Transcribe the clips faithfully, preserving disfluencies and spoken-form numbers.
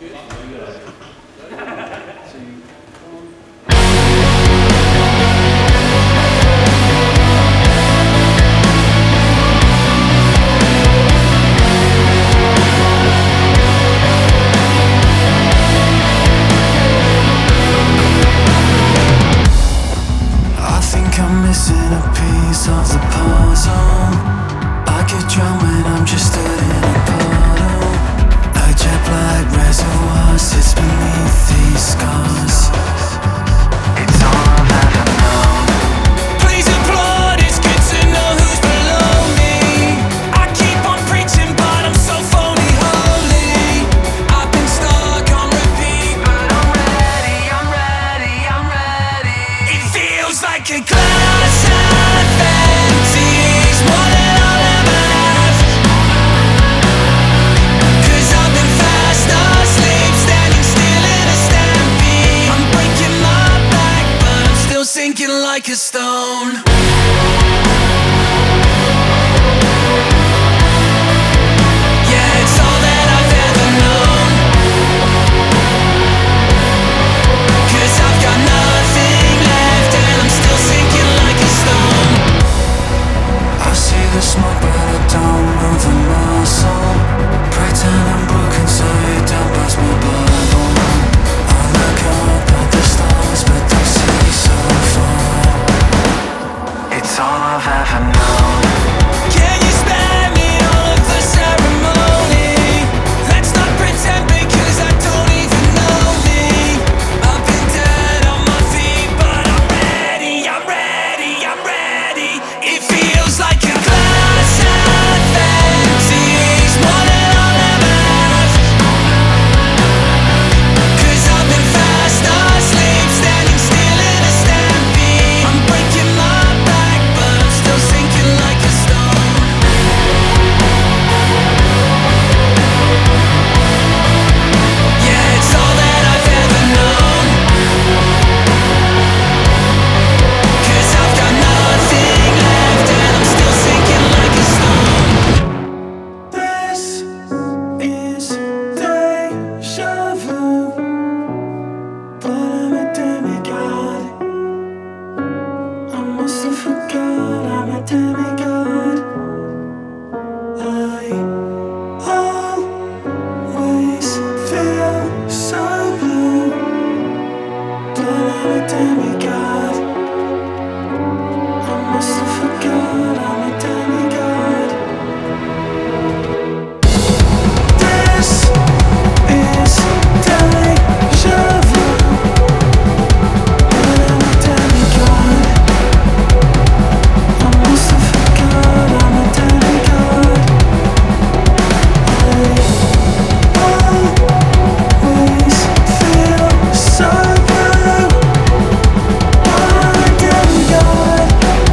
I'm missing a piece of the puzzle. I get drowned when I'm just stood in a puddle. A jet black reservoir sits beneath these scars. It's all I've ever known. Please applaud, it's good to know who's below me. I keep on preaching but I'm so phony holy. I've been stuck on repeat but I'm ready, I'm ready, I'm ready. It feels like a glass half empty, it's more than I'll ever have. Cause I've been fast asleep, standing still in a stampede. I'm breaking my back but I'm still sinking like a stone. Yeah, it's all that I've ever known. Cause I've got nothing left and I'm still sinking like a stone. I see the smoke but I don't move a muscle. Pretend I'm broken so you don't bust my bubble. I look up at the stars but they see so far. It's all I've ever known. Can you spare me all of the ceremony? Let's not pretend because I don't even know me. I've been dead on my feet but I'm ready, I'm ready, I'm ready. It feels like a glass half empty, it's more than I'll ever have. Cause I've been fast asleep, standing still in a stampede. I'm breaking my back but I'm still sinking like a stone. Yeah, it's all that I've ever known. Cause I've got nothing left and I'm still sinking like a stone. This is deja vu, but I'm a demigod. I must have forgot I'm a demigod. I always feel so blue, but I'm a demigod. I must have forgot I'm a demigod. This is deja vu, but I'm a demigod. I must have forgot I'm a demigod. I always feel so blue, but I'm a demigod.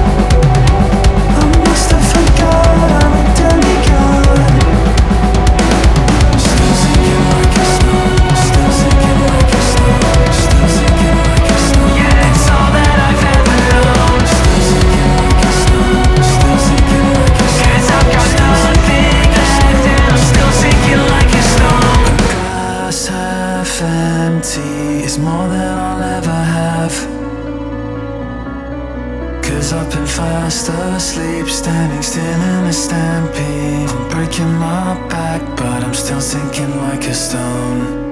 I must have forgot I'm a demigod. Still sinking like a stone, still sinking like a stone, still sinking like a stone. Yeah, it's all that I've ever known. Still sinking like a stone, still sinking like a stone. Cause I've got nothing left and I'm still sinking like a stone. A glass half empty is more than I'll ever have. Cause I've been fast asleep, standing still in a stampede. I'm breaking my back but I'm still sinking like a stone.